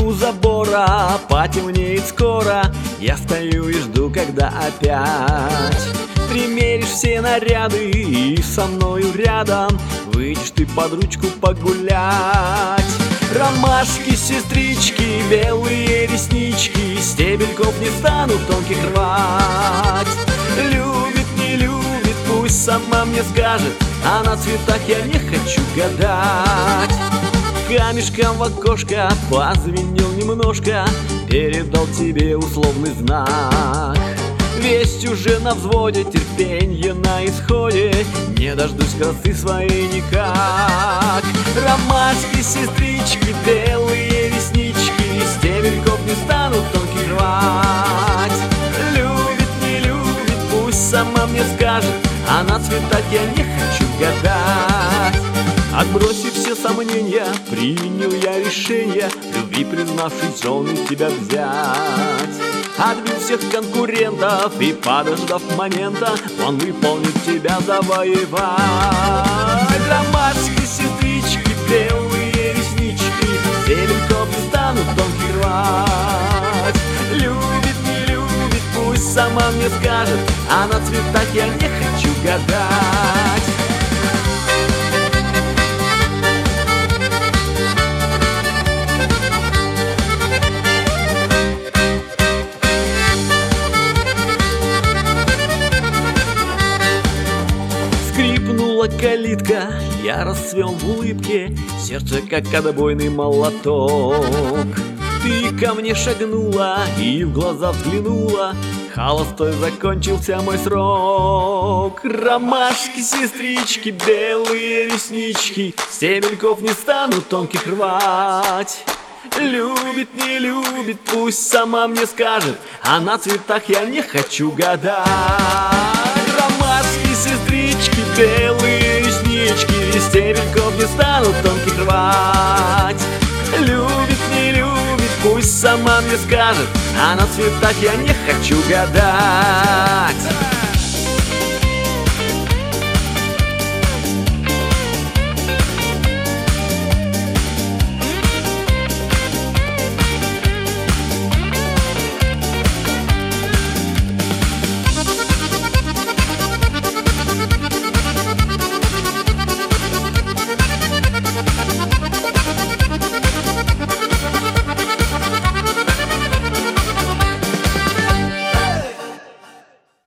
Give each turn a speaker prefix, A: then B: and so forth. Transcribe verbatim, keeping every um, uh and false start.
A: у забора, потемнеет скоро. Я стою и жду, когда опять примеришь все наряды и со мною рядом выйдешь ты под ручку погулять. Ромашки, сестрички, белые реснички, стебельков не станут тонких рвать. Любит, не любит, пусть сама мне скажет, а на цветах я не хочу гадать. Камешком в окошко позвенел немножко, передал тебе условный знак. Весть уже на взводе, терпенье на исходе, не дождусь красы своей никак. Ромашки, сестрички, белые реснички, стебельков не станут тонких рвать. Любит, не любит, пусть сама мне скажет, а на цветах я не хочу гадать. Отбросив все сомнения, принял я решение, любви признавшись, жены тебя взять. Отбил всех конкурентов и, подождав момента, он выполнит тебя завоевать. Ромашки, сестрички, белые реснички, стебельков не станут тонких рвать. Любит, не любит, пусть сама мне скажет, а на цветах я не хочу гадать. Скрипнула калитка, я расцвел в улыбке, сердце как отбойный молоток. Ты ко мне шагнула и в глаза взглянула, холостой закончился мой срок. Ромашки, сестрички, белые реснички, стебельков не станут тонких рвать. Любит, не любит, пусть сама мне скажет, а на цветах я не хочу гадать. Ромашки, сестрички, белые реснички, стебельков не станут тонких рвать. Любит, не любит, пусть сама мне скажет, а на цветах я не хочу гадать.